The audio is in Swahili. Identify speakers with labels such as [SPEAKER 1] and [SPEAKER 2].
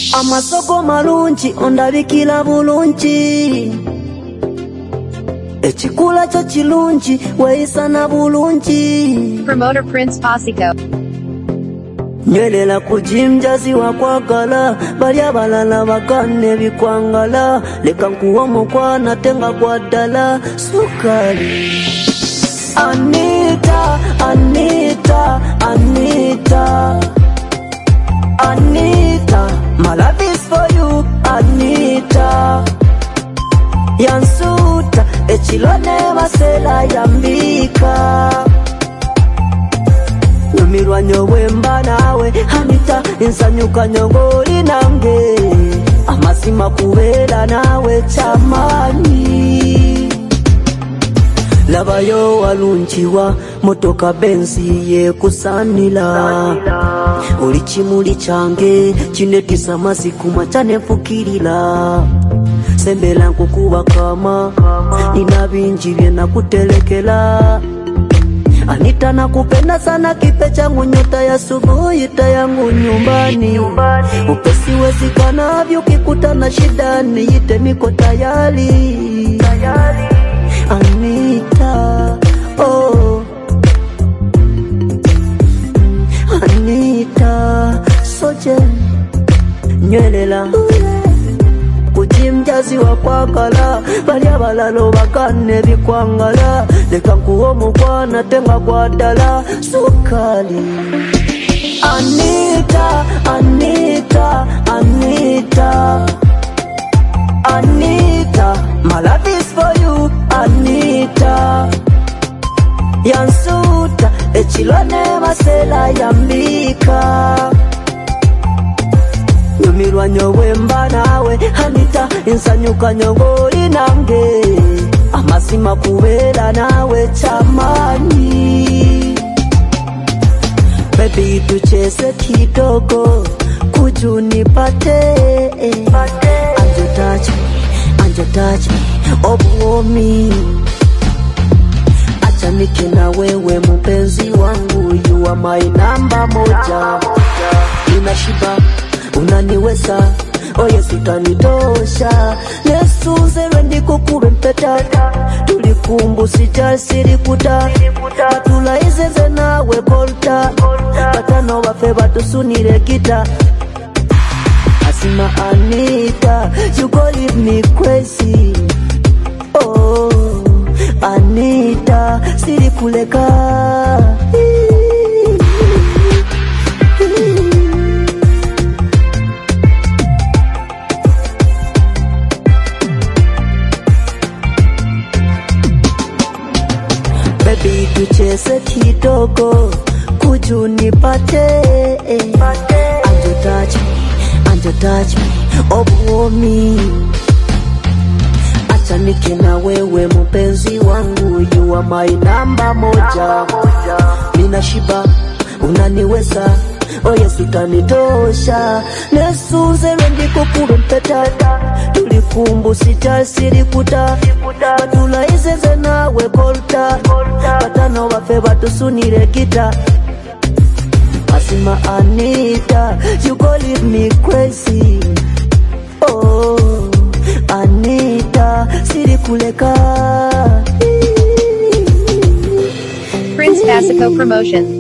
[SPEAKER 1] Amasoko malungi ondabikira bulungi, ekikula kyo kirungi weeyisa bulungi.
[SPEAKER 2] Promoter Prince Pasico.
[SPEAKER 1] Nyelela ku jimjazi wakwagala, bali abalala bagane bikwangala, leka nkuwa omukwana tenga gwa ddala sukali. Anita, Anita, Anita, Anita, my love is for you, Anita. Yansuta, echilone masela yambika. Numirwa nyowemba nawe, Anita, insanyuka nyongoli nange. Amasima kuwela nawe chamani. Labayo walunchiwa, motoka benzi ye kusanila. Oli chimuli change, chinetisa masiku machane fukirila. Sembela nkukuba kama, nina binji vyena kutelekela. Anita nakupenda sana kipe changu nyota ya subuhi tayangu nyumbani. Upesi wezikanavyo kikutana shida niite niko tayari. Anita, oh Anita, soje nyelela kujimjazi wakwagala, bali abalalo bagane bikwangala, leka nkuwa omukwana tenga gwa ddala sukali. Anita, Anita, Anita, Anita, my love is for you, Anita. Yansuta, echilone masela yambika. Numirwa nyowemba nawe, Anita, insanyuka nyongoli nange. Amasima kuwela nawe chamani. Baby tucheze kidogo, kujunipate. Anje touch me, obuomi. Acha nike na wewe mpenzi wangu, you are my number moja. Ninashiba, unaniweza, oh yes utanitosha. Nesuze rendi kukube mpeta, tulikumbu sijasiri kuta. Batula izeze nawe bolta, batano wafe batusunire kita. Asima Anita, you go leave me crazy. Oh Anita, siri kuleka. Baby tucheze kidogo, kujunipate. Anje touch me, obuomi. Acha nike na wewe mpenzi wangu, you are my number moja. Ninashiba, unaniweza, oh yes utanitosha. Nesuze rendi kukube mpeta, tulikumbu sijasiri kuta. Batula izeze nawe bolta, batano wafe batusunire kita. Asima Anita, you go leave me crazy. Oh Anita, siri kuleka.
[SPEAKER 2] Prince Pasico Promotion.